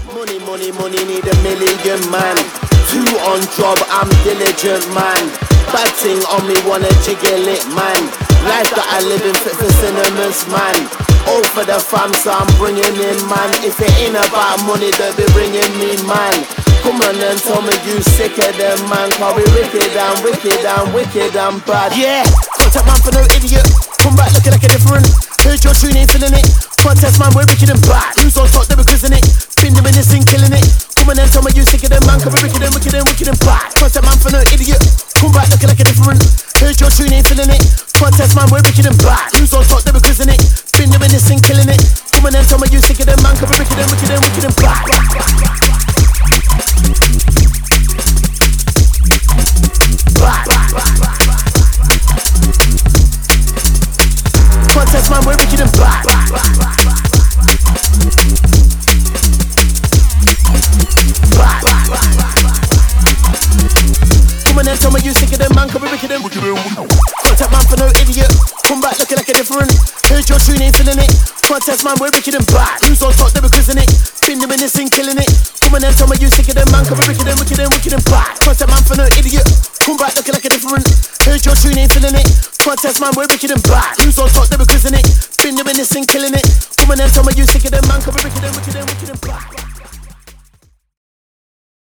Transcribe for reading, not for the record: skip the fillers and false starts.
Money, money, money, need a million, man. Two on job, I'm diligent, man. Bad thing on me, wanna jiggle it, man. Life that I live in fit for cinemas, man. All for the fam, so I'm bringing in, man. If it ain't about money, don't be bringing me, man. Come on and tell me you sicker than man. Cause we wicked and wicked and wicked and bad. Yeah, contact man for no idiot. Come back looking like a different. Heard your tune, ain't feeling it. Contest man, we're wicked and bad. Who's on top, they were quizzing it. Been doing this thing, killing it. Come on and tell me you sicker than man. Cause we wicked and wicked and wicked and bad. Contact man for no idiot. Come back looking like a different. Heard your tune, ain't feeling it. Contest man, we're wicked and bad. Who's on top, they were quizzing it. Been doing this thing, killing it. Come on and tell me you sicker than man. Cause we wicked and wicked and wicked and bad. Contest man, we're wicked and bad. Come on and tell me you sicker than man, cause we're wicked and wicked and wicked. Contact man for no idiot. Come back looking like a different. Heard your tune, ain't feeling it. Contest man, we're wicked and bad. Who's on top, they were quizzing it. Been doing this thing, killing it. Come on and tell me you sicker than man, cause we're wicked and wicked and wicked and bad. Contact man for no idiot. Come back looking like a different. Heard your tune, ain't feeling it. Contest man, we're wicked and bad. Who's on top, they were quizzing it. Been doing this thing, killing it. Come on and tell me you sicker than man, cause we're wicked and wicked and wicked and bad.